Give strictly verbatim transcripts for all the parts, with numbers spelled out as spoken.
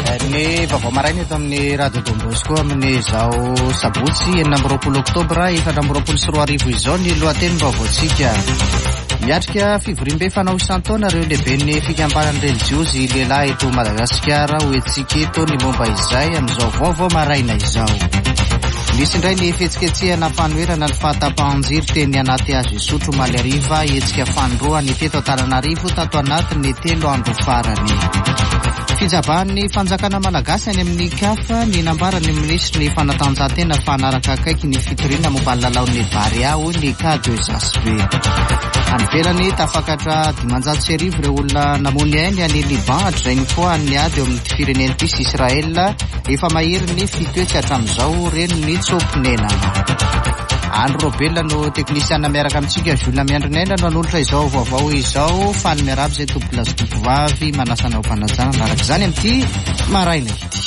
Ny vaovao maraina eto amin'ny Radio Don Bosco amin'ny zao sabotsy enina amby roapolo oktobra efatra amby roapolo sy roa arivo izao ny lohateny vaovaotsika. Miatrika fivoriam-be fanao isan-taona ireo lehiben'ny fikambanan'ny relijiosy lehilahy eto Madagasikara hoentsika eto ny momba izay amin'izao vaovao maraina izao. Misy indray ny fihetsiketsehana fanoherana ny fahatapahan-jiro teny anaty azo isotro Maliariva hetsika fandroany teto Antananarivo tato anatin'ny telo andro farany. Fijaban'ny fanjakana malagasy any amin'ny kafa ny nambarany minisitry ny fanatanjahantena fanaraka akaiky ny fitoriana momba ny lalaon'ny Bariao ny K deux S B. Any ivelany tafakatra dimanjato sy arivo ireo olona namony ainy any Liban hatrizay ny foa ny ady eo amin'ny fireneny ity sy Israel efa mahery ny fitoetsy hatramin'izao reno ny tsompinenana. Andro Robela no teknisiana miaraka amintsika Jules Miandrinena no anolotra izao vaovao izao fa ny miarabo izay tompo lasitoko vavy manasana ho mpanajana naraka izany amin'ity maraina ity.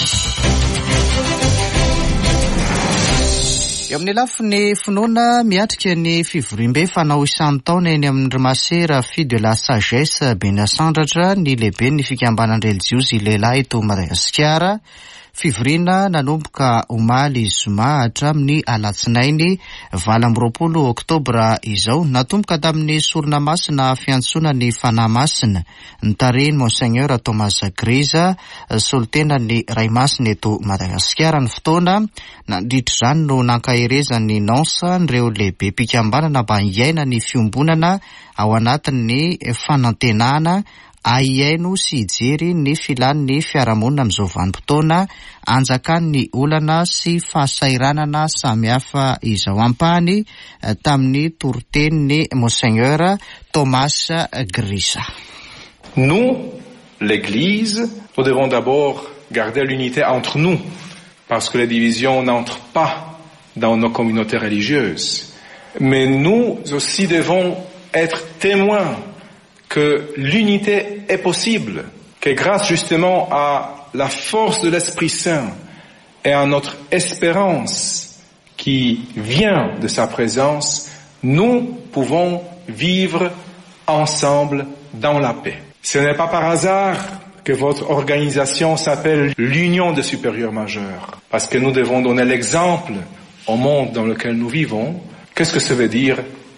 Eo amin'ny lafiny finoana miatrika ny fivoriam-be fanao isan-taona eny amin'ny Masera Fille de la Sagesse Benasandratra ny lehibe ny fikambanan'ny relijiosy lehilahy eto Madagasikara. Fivoriana nanomboka omaly zoma hatramin'ny alatsinainy valo amby roapolo oktobra izao natomboka tamin'ny sorona masina fiantsona ny fanahy masina ny tarehiny Monseigneur Thomas Griza solitena ny ray masina eto Madagasikara. Ny fotoana nandritra izany no nankaherezan'ny nansa nireo lehibe mpikambanana mba hiaina ny fiombonana ao anatin'ny fanantenana aiaino sy hijery ny filan'ny fiarahamonina amin'izao vanim-potoana anjakan'ny olana sy fahasairanana samihafa izao ampahany tamin'ny toritenin'ny Monseigneur Thomas Griza. Nous, l'Église, nous devons d'abord garder l'unité entre nous, parce que les divisions n'entrent pas dans nos communautés religieuses. Mais nous aussi devons être témoins que l'unité est possible, que grâce justement à la force de l'Esprit Saint et à notre espérance qui vient de sa présence, nous pouvons vivre ensemble dans la paix. Ce n'est pas par hasard que votre organisation s'appelle l'Union des supérieurs majeurs, parce que nous devons donner l'exemple au monde dans lequel nous vivons. Qu'est-ce que ça veut dire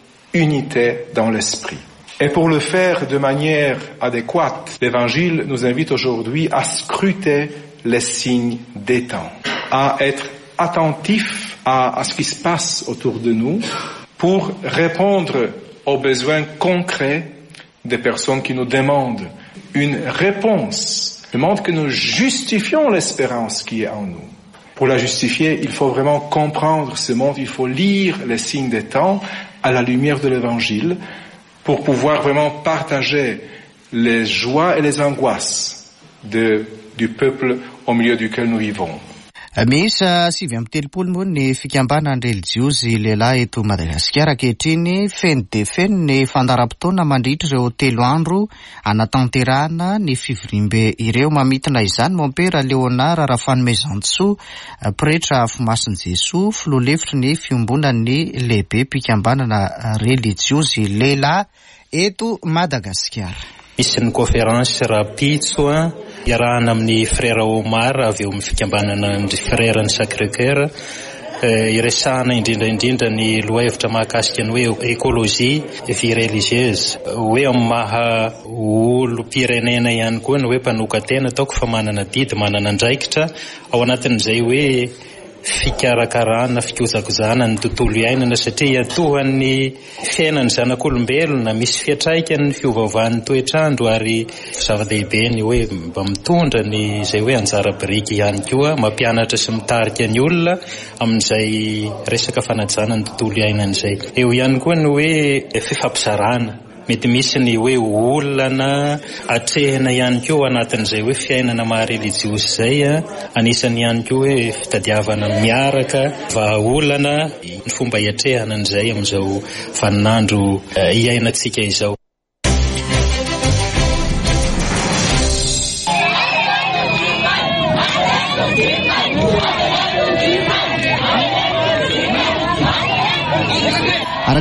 unité dans l'esprit? Et pour le faire de manière adéquate, l'Évangile nous invite aujourd'hui à scruter les signes des temps, à être attentifs à, à ce qui se passe autour de nous pour répondre aux besoins concrets des personnes qui nous demandent une réponse, demandent que nous justifions l'espérance qui est en nous. Pour la justifier, il faut vraiment comprendre ce monde, il faut lire les signes des temps à la lumière de l'Évangile, pour pouvoir vraiment partager les joies et les angoisses de, du peuple au milieu duquel nous vivons. Miisa sivy amby telopolo moa ny fikambanan'ny relijiosy lehilahy eto Madagasikara ankehitriny feno de feno ny fandaharam-potoana mandritra ireo telo andro anatanterahana ny fivoriam-be ireo. Mamitana izany Mompera Léonard Rafanomezantsoa pretra afomasin'i Jesoa filoha-lefitry ny fiombonan'ny lehibe mpikambanana relijiosy lehilahy eto Madagasikara. Misy ny conférence rapitso a iarahana amin'ny frère Omar avy eo amin'ny fikambanana ny frère ny Sacré-Cœur iresahana indrindra indrindra ny lohahevitra mahakasika ny hoe écologie vie religieuse, hoe amin'ny maha olo-pirenena ihany koa ny hoe mpanokatena ataoko fa manana didy manana andraikitra ao anatin'izay hoe fikarakarana fikojakojana ny tontolo iainana satria tohan'ny fiainan'ny zanak'olombelona misy fiatraikany ny fiovaovan'ny toetrandro ary zava-dehibe ny hoe mba mitondra ny izay hoe anjara biriky ihany koa mampianatra sy mitarika ny olona amin'izay resaka fanajana ny tontolo iainana izay. Eo ihany koa ny hoe fifampizarana mety misy ny hoe olana atrehina ihany koa anatin'izay hoe fiainana maha-relijiosy izay a anisany ihany koa hoe fitadiavana miaraka vahaolana ny fomba iatrehana an'izay amin'izao vaninandro iainantsika izao.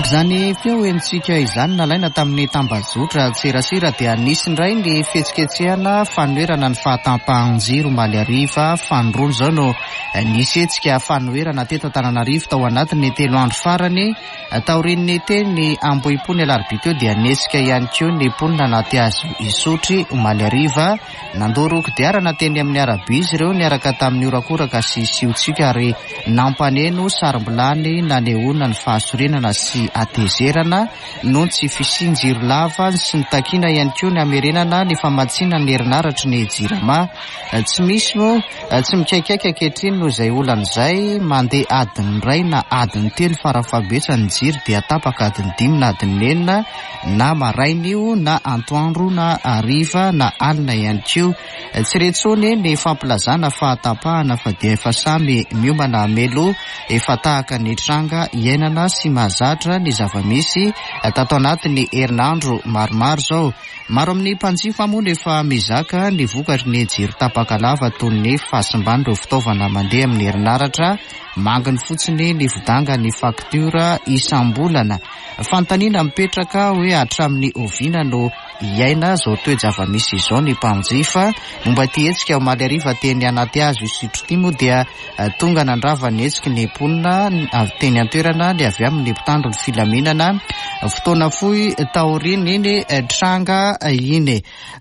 Araka izany feoentsika izany nalaina tamin'ny tambazotra tserasera dia nisy indray ny fihetsiketsehana fanoherana ny fahatapahan-jiro omaly hariva fanoroany zao no nisy hetsika fanoherana teto Antananarivo tao anatin'ny telo andro farany. Taorian'ny teny ambohipony alarobia teo dia nesika ihany koa ny mponina anaty azo isotry omaly hariva. Nandoro kodiarana teny amin'ny arabe izy ireo niaraka tamin'ny orakoraka sy siotsika ary nampaneno sarimbolany nanehoana ny fahasorenana sy atezerana noho tsy fisin-jiro lava sy ny takina ihany koa ny amerenana ny famatsiana ny herinaratra ny jirama. Tsy misy moa tsy mikaikaika ankehitriny noho izay olan'izay mandeha adiny iray na adiny telo farafabetsany jiro dia tapaka adiny dimy na adiny enina na maraina io na antoandro na hariva na alina ihany koa. Tsy retsony ny fampilazana fahatapahana fa dia efa samy miomana melo efa tahaka ny tranga iainana sy mahazatra ny zava-misy tato anatin'ny herinandro maromaro zao. Maro amin'ny mpanjifa moa efa mizaka ny vokatry ny jiro tapaka lava toy ny fahasimban'ireo fitaovana mandeha amin'ny herinaratra, manginy fotsiny ny vodanga ny faktura isam-bolana. Fantaniana mipetraka hoe hatramin'ny oviana no iaina zao toe-java-misy izao ny mpanjifa. Momba ty hetsika omaly hariva teny anaty azo isotro ty moa dia tonga nandrava ny hetsiky ny mponina teny an-toerana ny avy amin'ny mpitandro ny filaminana fotoana fohy taoriny iny tranga iny.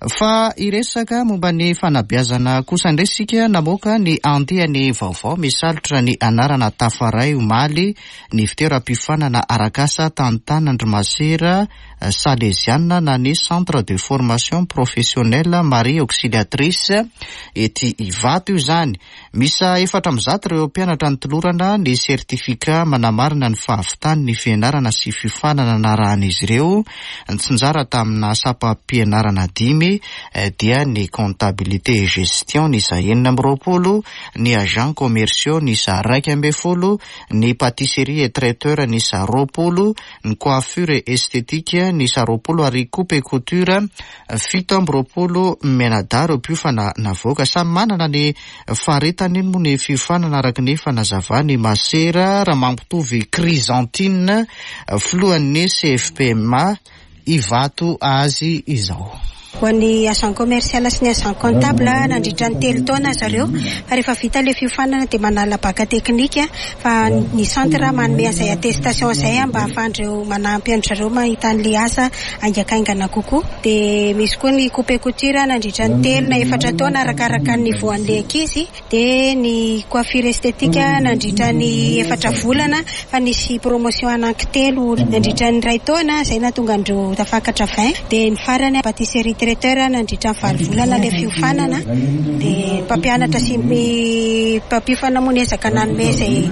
Fa iresaka momba ny fanabeazana kosa indresika namoaka ny andihany vaovao misalotra ny anarana Tafaray omaly ny fitoeram-pifanana arakasa Tantanandrimasera Salesiana na ny Centre de Formation Professionnelle Marie Auxiliatrice ety Ivato io zany. Misa efatra ambizato ireo mpianatra nitolorana ny sertifika manamarina ny fahavitany ny fianarana sy fifanana naran'izy ireo. Nitsinjara tamina sapam-pianarana dimy dia ny comptabilité et gestion nisa enina amby roapolo, ny agent commerciaux nisa raika amby folo, ny pâtisserie et traiteur nisa roapolo, ny coiffure et esthétique nisa roapolo ary coupe et couture fito amby roapolo menadaro mpiofana navoaka. Samy manana ny faharetany moa ny fiofanana araka ny fanazavany Masera raha mampitovy Chrysantine filohan'ny C F P M A Ivato azy izao. Ho an'ny agent commercial sy ny agent comptable nandritra ny telo taona zareo fa rehefa vita le fiofanana dia manala baka teknika fa ny centre manome an'izay attestation izay mba ahafandreo manampy an'zareo mahita an'le asa aingakaingana kokoa. Dia misy koa ny coupe couture nandritra ny telo na efatra taona arakaraka ny voan'le ankizy. Dia ny coiffure esthétique nandritra ny efatra volana fa nisy promotion anankitelo nandritra ny ray taona izay nahatonga andreo tafakatra vingt. Dia ny farany pâtisserie traiteur nandritra ny valo volana le fiofanana. Dia mpampianatra sy mpampiofana moa ezaka nanome zay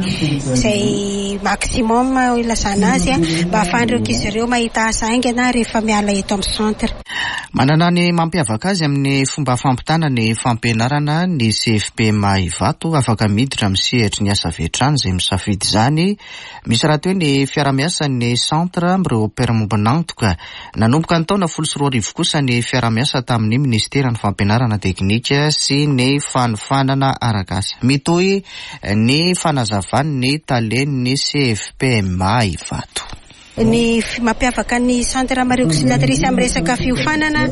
zay maximum ilazana azy mba ahafandreo ankizy ireo mahita asa aingana rehefa miala eto amin'ny centre. Manana ny mampiavaka azy amin'ny fomba fampitana ny fampianarana ny C F P M A Ivato afaka miditra amin'ny sehatry ny asa vetrany izay misafidy izany. Misy raha toy ny fiara-miasa ny centre amin'ireo mpiara-mombanantoka. Nanomboka ny taona folo sy roa arivo kosa ny fiara-miasa tamin'ny ministera ny fampianarana teknika sy ny fanofanana arakasa. Mitohy ny fanazavany ny talen'ny C F P M A Ivato. Ny mampiavaka ny centre Marie Auxiliatrice amin'ny resaka fiofanana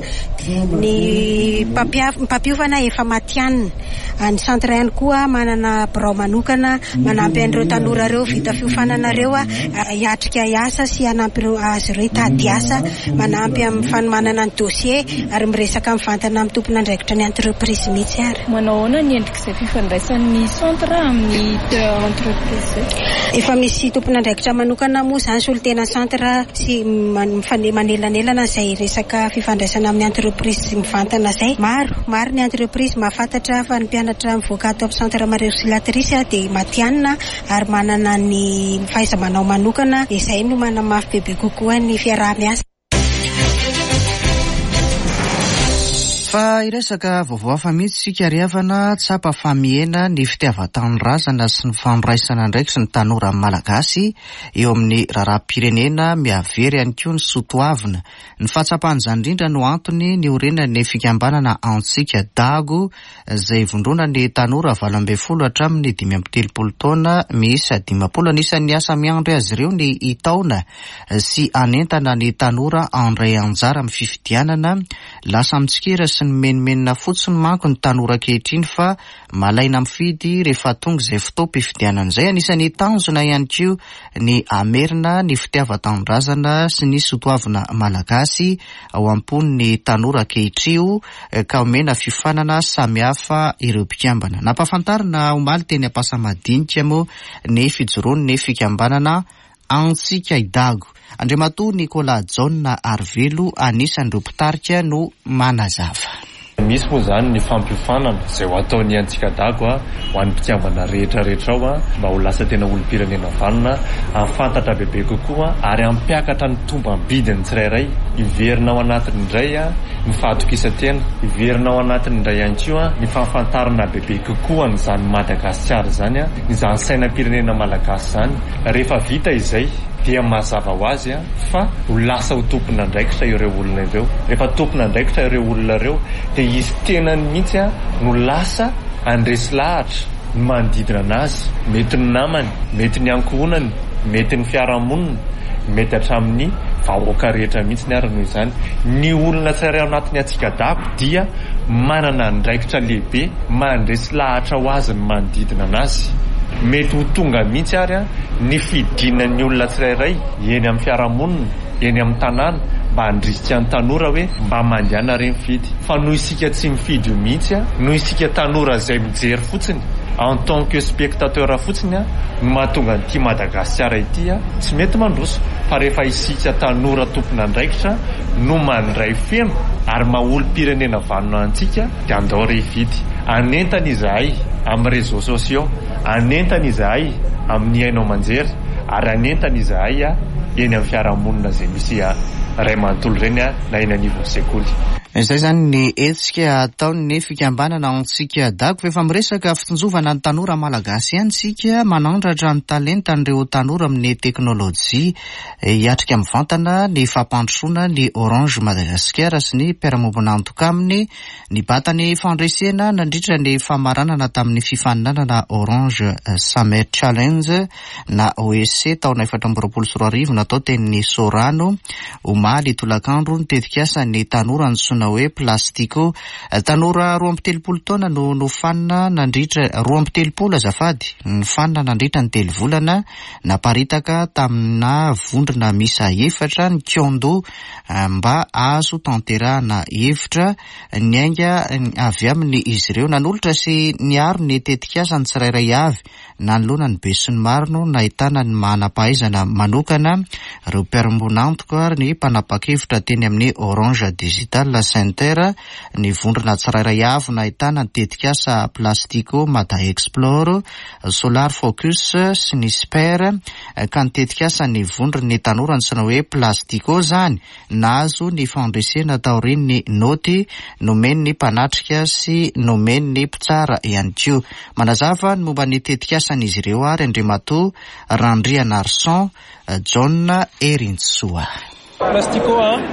ny mpampiofana efa matianina. Ny centre ihany koa manana birao manokana manampy an'ireo tanora ireo vita fiofanana ireo hiatrika hiasa sy hanampy azy ireo hitady asa, manampy amin'ny fanomanana ny dossier ary miresaka mivantana amin'ny tompon'andraikitra ny entreprise mihitsy ary. Manao ahoana ny endrik'izay fifandraisan'ny centre amin'ny entreprise? Efa misy tompon'andraikitra manokana moa izany solitena centre sy manelanelana izay resaka fifandraisana amin'ny entreprise sy mivantana izay. Maro maro ny entreprise mahafantatra fa ny mpianatra mivoaka ato amin'ny centre Marie Auxiliatrice dia matianina ary manana ny fahaiza-manao manokana. Izay no manamafy bebe kokoa ny fiaraha-miasa. Fa iresaka vaovao hafa mihitsy sika riavana tsapa famihena ny fitiavan-tanindrazana sy ny fandraisana ndraiky sy ny tanora malagasy eo amin'ny raharaham-pirenena miavery ihany koa ny sotoavina. Ny fahatsapan'izany indrindra no antony ny orenan'ny fikambanana Antsika Dago izay vondrona ny tanora valo ambin'ny folo hatramin'ny dimy amby telopolo taona miisa dimampolo. Anisan'ny asa miandry azy ireo ny itaona sy anentana ny tanora andray anjara amin'ny fifidianana lasa mitsikira sy ny menimenina fotsiny manko ny tanora ankehitriny fa malaina mifidy rehefa tonga izay fotoam-pifidianan'izay. Anisan'ny tanjona ihany koa ny amerina ny fitiavan-tanindrazana sy ny sotoavina malagasy ao amponin'ny tanora ankehitrio ka omena fifanana samihafa ireo mpikambana. Nampahafantarina omaly teny Ampasamadinika moa ny fijoroan'ny fikambanana Antsika Dago. Andriamatoa Nicolas John Arvelo anisan'ireo mpitarika no manazava. Misy moa zany ny fampiofanana izay ho ataony Antsika Dago ho an'ny mpikambana rehetra rehetra ao mba ho lasa tena olom-pirenena valona afantatra bebe kokoa ary ampiakatra ny tombam-bidiny tsirairay. Iverina ao anatiny indray ny fahatokisantena, iverina ao anatiny indray ihany koa ny fahafantarana bebe kokoa n'izany Madagasikara zany n'izany sainam-pirenena malagasy zany. Rehefa vita izay dia mazava ho azy fa ho lasa ho tompona andraikitra ireo olona ireo. Rehefa tompona andraikitra ireo olona ireo dia izy tena mihitsy no lasa andresy lahatra ny manodidina anazy, mety ny namany, mety ny ankohonany, mety ny fiarahamonina, mety hatramin'ny vahoaka rehetra mihitsy ny ary noho izany. Ny olona tsirairay ao anatin'ny Antsika Dago dia manana andraikitra lehibe mandresy lahatra ho azy ny manodidina anazy. Mety ho tonga mihitsy ary ny fidinan'ny olona tsirairay eny amin'ny fiarahamonina, eny amin'ny tanàna mba handrisika ny tanora hoe mba mandehana reny mifidy. Fa noho isika tsy mifidy io mihitsy noho isika tanora izay mijery fotsiny en tant que spectateur fotsiny no mahatonga an'ity Madagasikara ity tsy mety mandroso. Fa rehefa isika tanora tompona andraikitra no mandray feno ary maha-olom-pirenena valona antsika dia andao re hifidy. Anentana izahay amin'ny réseaux sociaux, anentana izahay amin'ny hainao manjery ary anentana izahay eny amin'ny fiarahamonina izay misy ray manontolo ireny na eny anivon'ny sekoly. Izay zany ny hetsika ataon'ny fikambanana Antsika Dago. Efa miresaka fitsinjovana ny tanora malagasy ihany sika manandratra ny talenta n'ireo tanora amin'ny teknôlôjia hiatrika mivantana ny fampandrosoana ny Orange Madagasikara sy ny mpiara-mombona antoka aminy ny batany fandresena nandritra ny famaranana tamin'ny fifaninanana Orange Summer Challenge na O S C taona efatra amby roapolo sy roa arivo natao teny Sorano. Omaly tolakandro ny tetikasa ny tanora ny hoe plastiko. Tanora roa amby telopolo taona no nofanina nandritra roa amby telopolo azafady nofanina nandritra ny telo volana naparitaka tamina vondrona misa efatra ny kiondo mba azo tanterahana hevitra ny aingana avy amin'ny izy ireo. Nanolotra sy niaro ny tetikasa ny tsirairay avy nanoloana ny be sy ny maro no nahitana ny manam-pahaizana manokana ireo mpiara-monina antoka ary ny mpanapa-kevitra teny amin'ny Orange Digital Center. Ny vondrona tsirairay avy nahitana ny tetikasa plastiko Mada Explore, Solar Focus sy ny Sper ka ny tetikasa ny vondrona ny tanora ny sina hoe plastiko zany nahazo ny fandresena taorian'ny noty nomeny ny mpanatrika sy nomeny ny mpitsara ihany koa. Manazava ny momba ny tetikasan'izy ireo ary Andriamatoa Randriana Arson John Erintsoa. Plastiko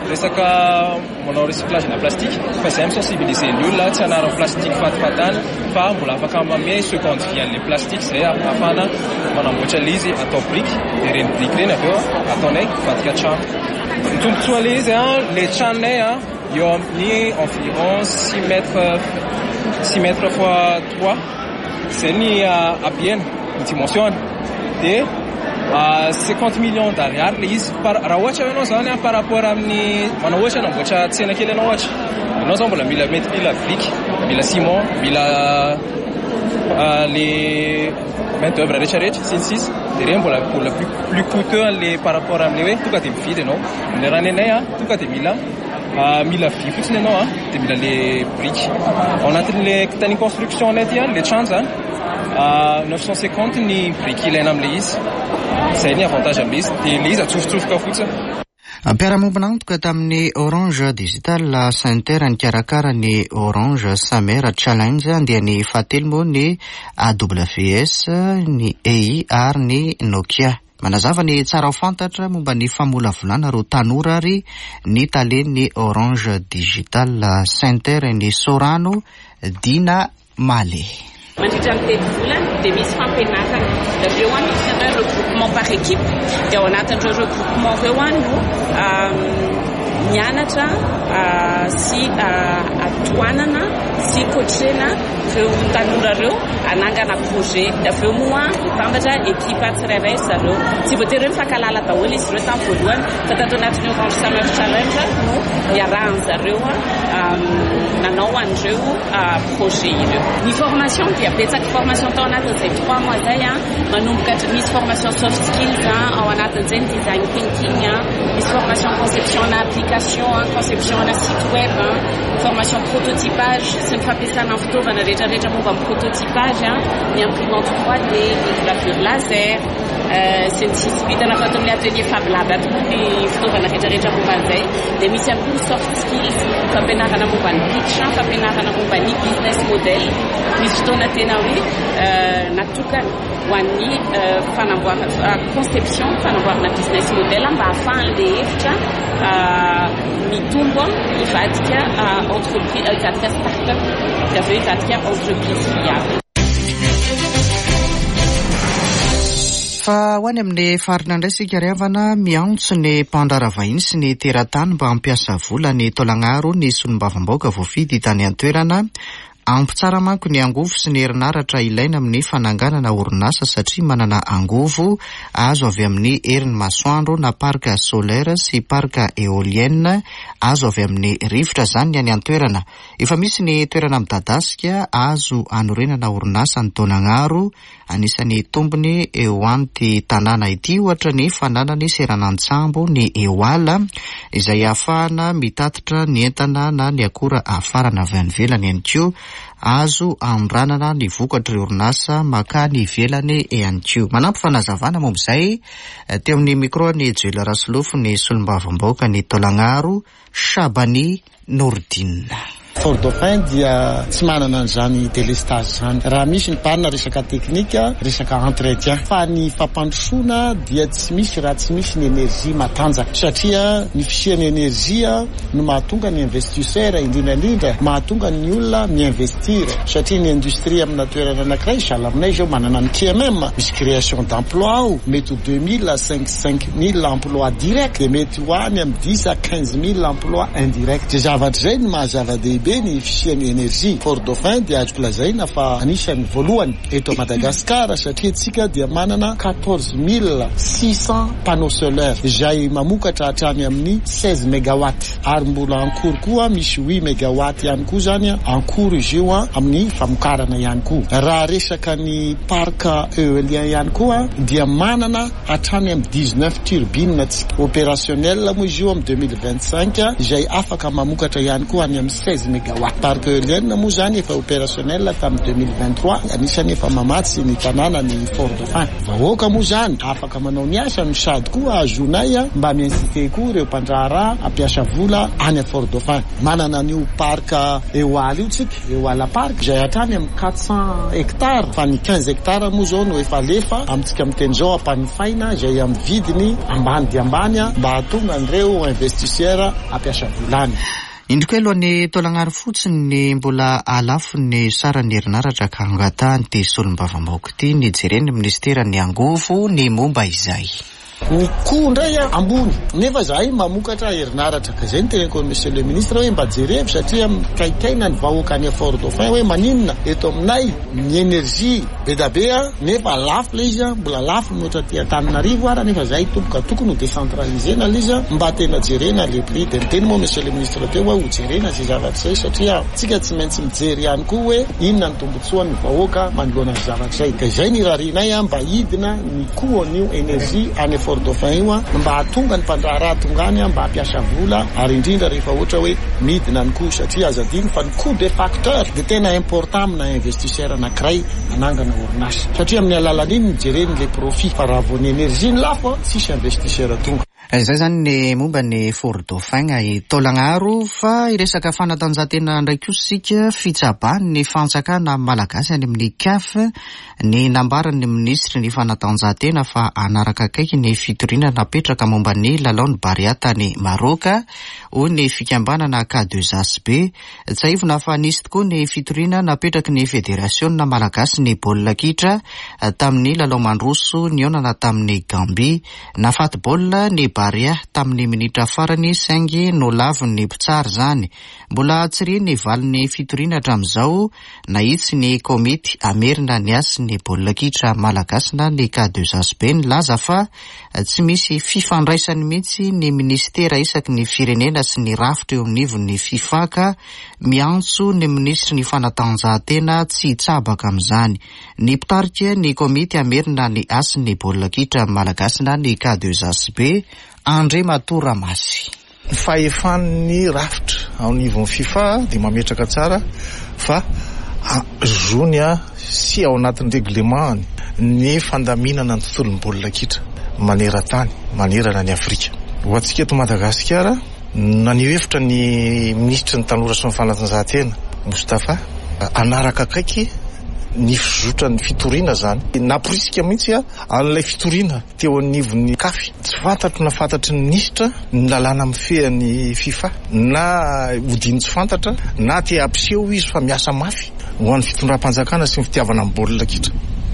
resaka manao recyclage na plastique fa izay misensibiliser ny olona tsy anaran'ny plastique fatifatana fa mbola afaka mamay seconde vie an'ilay plastique izay ahafahana manamboatra ilay izy atao brique dia reny brique reny avy eo ataonay vadika trano. Ny tombontsoa ilay izy ilay tranonay eo amin'ny environ six mètres six mètres fois trois izay ny habiany ny dimensiony dia Uh, cinquante millions d'ariary le izy raha ohatra ianao zany par rapport amin'ny manao ohatra namboatra tsena kely ianao ohatra ianao zao mbola mila mety mila brique mila ciment mila uh, les main d'œuvre rehetra rehetra sy ny sisa dia reny mbola mbola plus, plus coûteux le par rapport amin'ny hoe tonga dia mividy ianao ny raha ny anay tonga dia mila uh, mila vy fotsiny ianao dia mila le brique ao anatin'le tany construction anay aty le trano zany Uh, neuf cent cinquante ny brique ilaina amin'ilay izy. Izay ny avantage amin'ilay izy dia ilay izy atsofotsofoka fotsiny. Mpiara-mombona antoka tamin'ny Orange Digital Center nikarakara ny Orange Summer Challenge dia ny fahatelo moa ny A W S, ny A I ary ny Nokia. Manazava ny tsara ho fantatra momba ny famolavolana ro tanora ary ny talen'ny Orange Digital Center ny Sorano Dina Male. Mandritra ny telo volana dia misy fampianarana ireo any misy ireo regroupement par équipe dia ao anatin'ireo regroupement ireo any no mianatra sy atoanana sy coachena ireo tanora ireo anangana projet dia avy eo moa mitambatra ekipa tsirairay zareo tsy voatery hoe mifankalala daholo izy ireo tamin'ny voalohany fa tato anatin'ny Orange Summer Challenge no iarahan zareo nanao an'ireo projet ireo. Ny formation dia betsaka formation tao anatin'izay trois mois zay a manomboka misy formation soft skills ao anatin'izay ny design thinking, misy formation conception na application, conception na site web, formation prototypage sy ny fampiasana ny fitaovana rehetrarehetra momba amin'ny prototypage, ny imprimante trois D, ny gravure laser, sy ny sisy bitana fatao amin'ny atelier Fab Lab ato ny fitaovana rehetrarehetra momba an'izay. Dia misy ihany koa soft skills, fampianarana momba ny pitch, fampianarana momba ny business model. Misy fotoana tena hoe natokana ho an'ny fanamboarana conception, fanamboarana business model mba ahafahan'le hevitra mitombo hivadika entreprise, hivadika start-up, dia avy eo hivadika entreprise viable. Fa ho any amin'ny farina indray sika riavana miantso ny mpandara vahiny sy ny teratany mba hampiasa vola ny taolagnaro ny solombavam-bahoaka voafidy tany an-toerana. Ampy tsara manko ny angovo sy ny herinaratra ilaina amin'ny fananganana orinasa satria manana angovo azo avy amin'ny herin'ny masoandro na parka solaire sy parka éolienne azo avy amin'ny rivotra zany ny any an-toerana. Efa misy ny toerana midadasika azo anorenana orinasa ny taolagnaro. Anisany tombony eo anty tanàna ity ohatra ny fananany seranantsambo ny Eoala izay ahafahana mitatitra ny entana na ny akora afarana avy any ivelany ihany koa azo andranana ny vokatry orinasa makany ivelany ihany koa. Manampy fanazavana momba izay teo amin'ny micro ny Joel Rasolofo ny solombavam-bahoaka ny taolagnaro Shabani Nordin. Fort Dauphin dia tsy manana an'izany délestage zany. Raha misy ny parina resaka teknika, resaka entretien. Fa ny fampandrosoana dia tsy misy raha tsy misy ny énergie matanjaka. Satria ny fisian'ny énergie no mahatonga ny investisseur indrindrandrindra, mahatonga ny olona miinvestir. Satria ny industrie amina toerana anankiray, sahala aminay zao manana ny K M M, misy création d'emploi ao, mety ho deux mille à cinq mille emplois direct, dia mety ho any amin'ny dix à quinze mille emplois indirect. Dia zavatra zay ny mahazava-dehibe ny fisian'ny énergie. Fort Dauphin dia azo lazaina fa anisan'ny voalohany eto Madagasikara satria tsika dia manana quatorze mille six cents panneaux solaires izay mamokatra hatrany amin'ny seize mégawatts ary mbola ankory koa misy huit mégawatts ihany koa zany ankory izy io amin'ny famokarana ihany koa. Raha resaka ny parka éolien ihany koa dia manana hatrany amin'ny dix-neuf turbines opérationnelles moa izy io amin'ny deux mille vingt-cinq izay afaka mamokatra ihany koa any amin'ny seize mégawatts. Parc éolienne moa zany efa opérationnel tamin'ny deux mille vingt-trois, anisany efa mamatsy ny tanàna ny Fort Dauphin. Vahoaka moa zany afaka manao ny asa no sady koa azonay mba miincité koa ireo mpandraharaha ampiasa vola any Fort Dauphin. Manana an'io parka Eoala io tsika, Eoala park izay hatrany amin'ny quatre cents hectares, fa ny quinze hectares moa zao no efa lefa amintsika miteny zao ampanifaina izay amin'ny vidiny ambany dia ambany mba hahatonga an'ireo investisseur ampiasa volany. Indriko alohan'ny taolagnaro fotsiny ny mbola alafo ny sarany herinaratra ka angatahany ty solombavam-bahoaka ity ny jereny ministeran'ny angovo ny momba izay. Ny coût ndray ambony nefa zahay mamokatra herinaratra ka zay ny teneniko monsieur le ministre hoe mba jerevy satria kaikaina ny vahoaka any Fort Dauphin hoe maninona eto aminay ny énergie be da be nefa lafo le izy mbola lafo notra ty Antananarivo ara nefa zahay tomboka tokony ho décentralisena le izy mba tena jerena le prix de teny moa monsieur le ministre teo hoe ho jerena sy zavatra zay satria tsika tsy maintsy mijery ihany koa hoe inona ny tombotsoan'ny vahoaka manoloana ny zavatra zay ka zay ny rarinay mba hidina ny coût an'io énergie any Fort Dauphin io mba hatonga ny mpandraharaha tongany mba hampiasa vola ary indrindra rehefa ohatra hoe midina ny coût satria azadiny fa ny coût de facteur de tena important amina investisseur anankiray anangana orinasa satria amin'ny alalan'iny mijereny le profit fa raha vao ny énergie ny lafo tsisy investisseur tonga. Izay zany ny momba ny Fort Dauphin i Taolagnaro fa iresaka fanatanjahantena ndraiky kosa sika fitsabany ny fanjakana malagasy any amin'ny C A F ny nambaran'ny ministry ny fanatanjahantena fa anaraka akaiky ny fitoriana napetraka momba ny lalaon'ny Bariata ny Maroka ho ny fikambanana K deux A B. Tsaivona fa nisy tokoa ny fitoriana napetraky ny federasiona malagasy ny baolina kitra tamin'ny lalao mandroso ny onana tamin'ny Gambie nafaty baolina ny Baria tamin'ny minitra farany saingy no laviny ny mpitsara zany. Mbola tsiry ny valin'ny fitoriana hatramin'izao nahitsy ny komity amerina ny asy ny baolina kitra malagasy na ny K deux A B nilaza fa tsy misy fifandraisany mihitsy ny ministera isaky ny firenena sy ny rafitra eo amin'ivon'ny FIFA ka miantso ny ministry ny fanatanjahantena tsy hitsabaka amin'izany. Ny mpitarika ny komity amerina ny asy ny baolina kitra malagasy na ny K deux A B André Matora Masy. Fahefan'ny rafitra ao anivon'ny FIFA dia mametraka tsara fa zonya sy ao anatin'ny reglemany ny fandaminana ny tontolon'ny baolina kitra maneran-tany manerana ny Afrika. Ho antsika eto Madagasikara naneho hevitra ny ministry ny tanora sy ny fanatanjahantena Moustapha anaraka akaiky ny fizotra ny fitoriana zany naporisika mihitsy a an'ilay fitoriana teo anivon'ny C A F tsy fantatro na fantatry ny ministra ny lalàna mifehan'ny FIFA na hodiny tsy fantatra na te ampiseho izy fa miasa mafy ho an'ny fitondram-panjakana sy ny fitiavana amin'ny baolina kitra.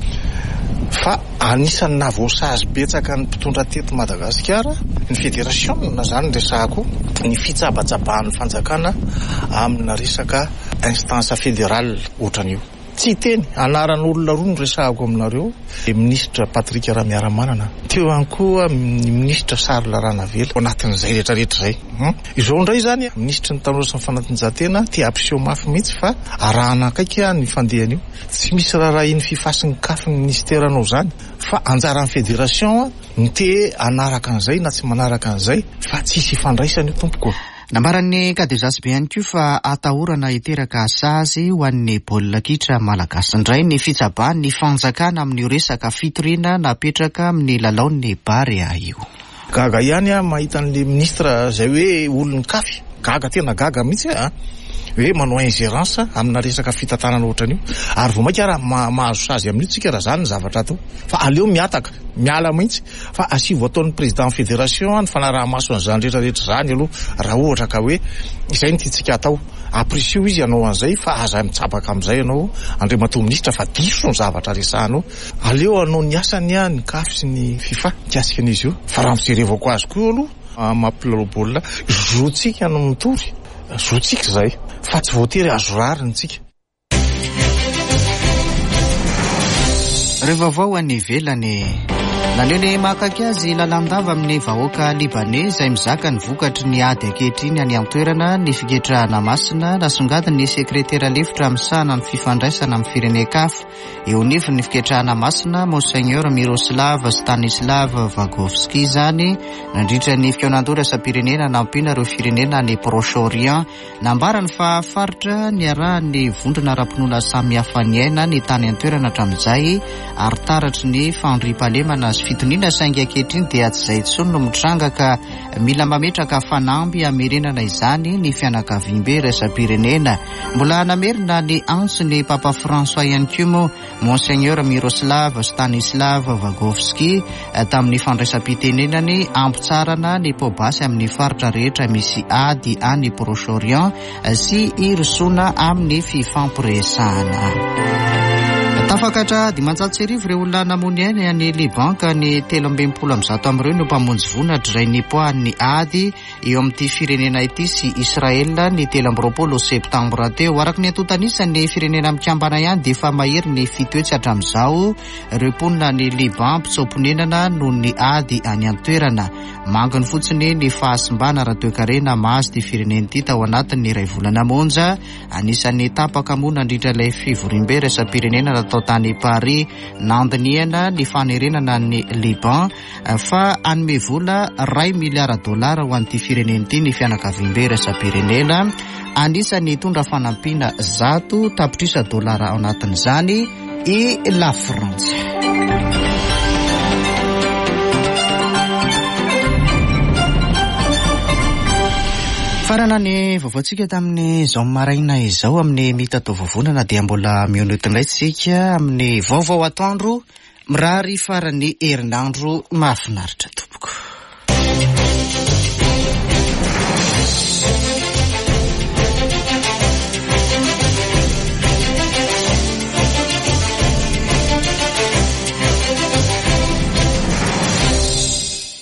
Fa anisan'ny navoasazy betsaka ny mpitondra teto Madagasikara ny federasiona zany resahako ny fitsabatsabahan'ny fanjakana amina resaka instance fédérale ohatran'io. Tsy teny anaran'olona roa no resahako aminareo ministra Patrick Ramiaramanana teo ihany koa ny ministra Charles Ranavelo anatin'izay rehetrarehetra zay. Izao indray zany ministra ny tanora sy ny fanatanjahantena te ampiseho mafy mihitsy fa arahana akaiky ny fandehany io. Tsy misy raharahin'ny FIFA sy ny C A F ny ministeranao zany fa anjaran'ny federation ny te anaraka an'izay na tsy manaraka an'izay fa tsisy ifandraisany io tompoko. Nambaran'ny K deux A B ihany koa fa atahorana hiteraka sazy ho an'ny baolina kitra malagasy indray ny fitsabany ny fanjakana amin'ny resaka fitoriana napetraka amin'ny lalaon'ny Baria io. Gaga ihany a mahita an'le ministra zay hoe olon'ny C A F gaga tena gaga mihitsy a hoe manao ingérence amina resaka fitantanana ohatran'io ary vao maika raha mahazo sazy amin'io tsika raha zany ny zavatra atao fa aleo miataka miala mihitsy fa asivo ataon'ny président fédération ny fanaraha-maso an'izany rehetrarehetra zany aloha raha ohatra ka hoe izay ny tiantsika atao apprécieux izy ianao an'izay fa aza mitsabaka amin'izay ianao André Matora ministra fa diso ny zavatra resahanao aleo anao ny asany a ny C A F sy ny FIFA kiasika an'izy io fa raha mijerevako azy koa aloha mampilalao baolina zotsika no mitory zotsika zay fa tsy voatery azo rariny tsika. Rehefa vao any ivelany naleo ny mahakaiky azy lalandava amin'ny vahoaka libanais izay mizaka ny vokatry ny ady ankehitriny any amin'ny toerana ny fiketrahana masina nasongadiny ny sekretera lefitra misahana ny fifandraisana amin'ny firene C A F eo nify ny fiketrahana masina Monseigneur Miroslav Stanislav Vagovski zany nandritra ny fikaonan-dory asa-pirenena nampiana ireo firenena ny Proche-Orient nambarany fa faritra ny arahan'ny vondrona ara-pinoana samy hafa ny aina ny tany an-toerana hatramin'izay ary taratry ny fandriam-pahalemana fitoniana saingy ankehitriny dia tsy izay tsony no mitranga ka mila mametraka fanamby hamerenana izany ny fianakaviam-be raisam-pirenena. Mbola namerina ny antso ny Papa François ihany koa moa Monseigneur Miroslav Stanislav Vagovski tamin'ny fandraisam-pitenenany ampitsarana ny pobasy amin'ny faritra rehetra misy ady any Proche-Orient sy irosoana amin'ny fifampiresahana. Tafakatra dimanjato sy arivo ireo olona namony ainy any Liban ka ny telo ambinipolo amin'ny zato amin'ireo no mpamonjy vonatra izay nipoahan'ny ady eo amin'ity firenena ity sy Israela ny telo amby roapolo septambra teo. Araka ny antontanisany firenena mikambana ihany dia efa mahery ny fitoetsy hatramin'izao ireo mponina ny Liban mpitsaomponenana noho ny ady any an-toerana. Manginy fotsiny ny fahasimbana radio-karena mahazo ity firenena ity tao anatin'ny iray volana monja anisan'ny tapaka moa nandritra ilay fivorim-be raisam-pirenena natao tany Paris nandiniana ny fanerenana ny Liban fa anome vola ray miliara dolara ho an'ity firenena ity ny fianakaviam-be raisam-pirenena anisany tondra fanampiana zato tapitrisa dolara ao anatin'izany i la France. Farana ny vaovaontsika tamin'ny zao maraina izao amin'ny mitatao vovonana dia mbola mionotinay tsika amin'ny vaovao atoandro mirary farany herinandro mahafinaritra tompoko.